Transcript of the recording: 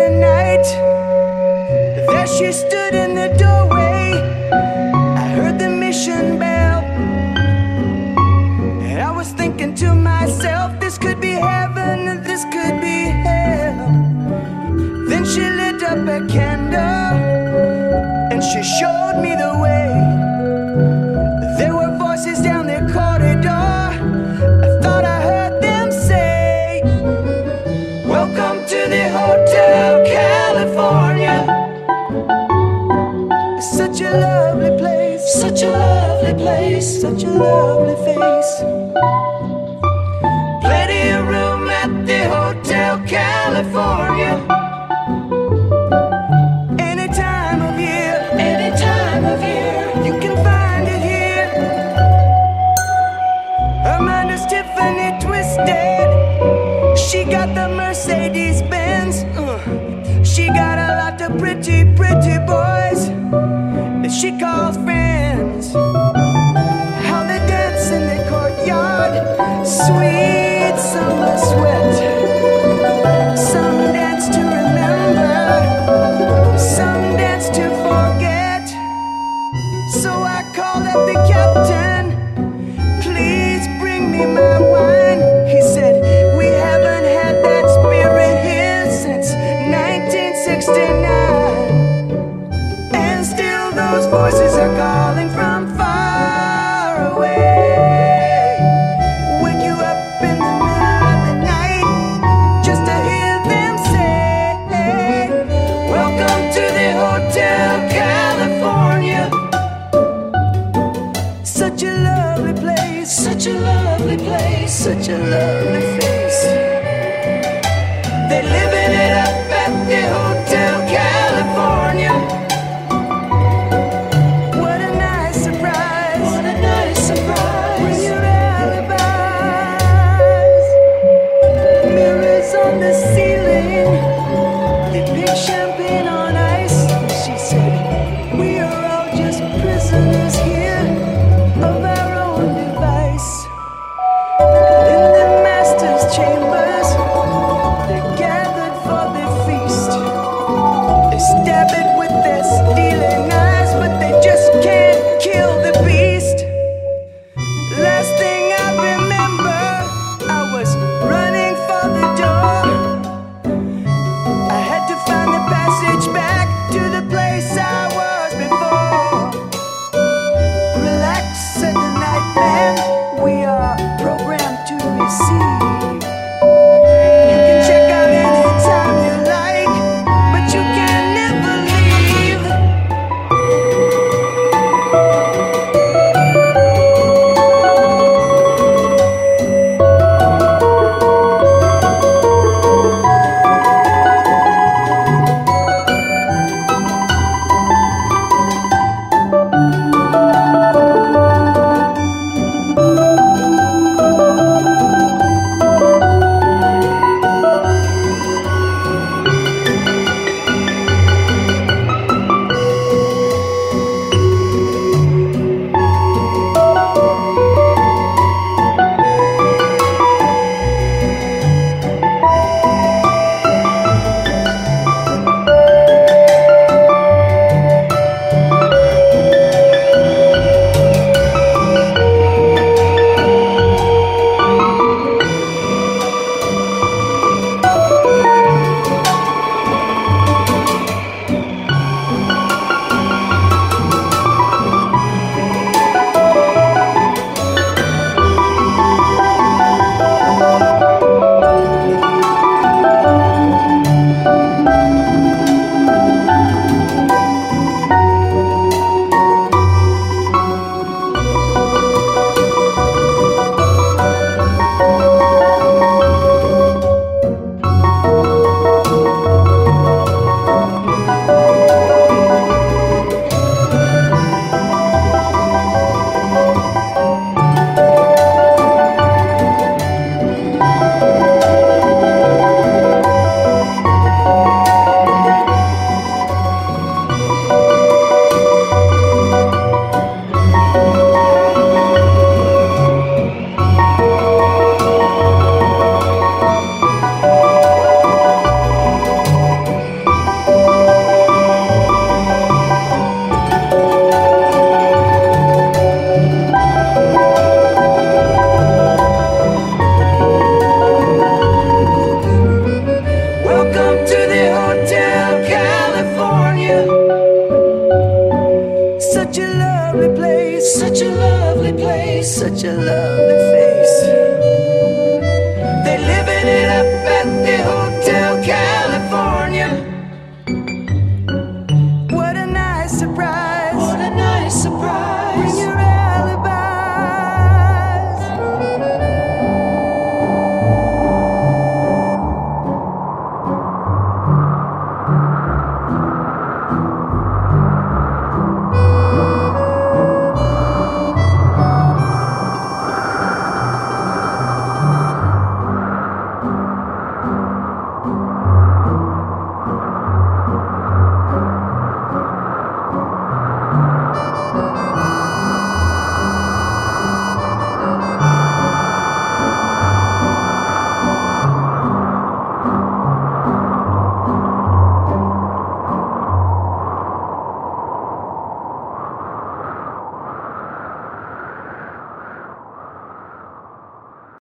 other night. There she stood in the doorway. I heard the mission bell, and I was thinking to myself, this could be heaven and this could be hell. Then she lit up a candle and she showed me the way. There were voices down the corridor. I thought I heard them say, welcome to the Hotel California. Such a lovely place, such a lovely place, such a lovely face. Plenty of room at the Hotel California. Any time of year, you can find it here. Amanda's Tiffany twisted. She got the Mercedes Benz. She got a lot of pretty, pretty boys that she calls friends. How they dance in the courtyard, sweet summer sweat. Some dance to remember, some dance to forget. So I called up the captain, please bring me my wine. He said, we haven't had that spirit here since 1969. And still those voices are calling from far away. Wake you up in the middle of the night just to hear them say, welcome to the Hotel California. Such a lovely place, such a lovely place, such a lovely face. They're living it up at the Hotel California. What a nice the Hotel California. Such a lovely place, such a lovely place, such a lovely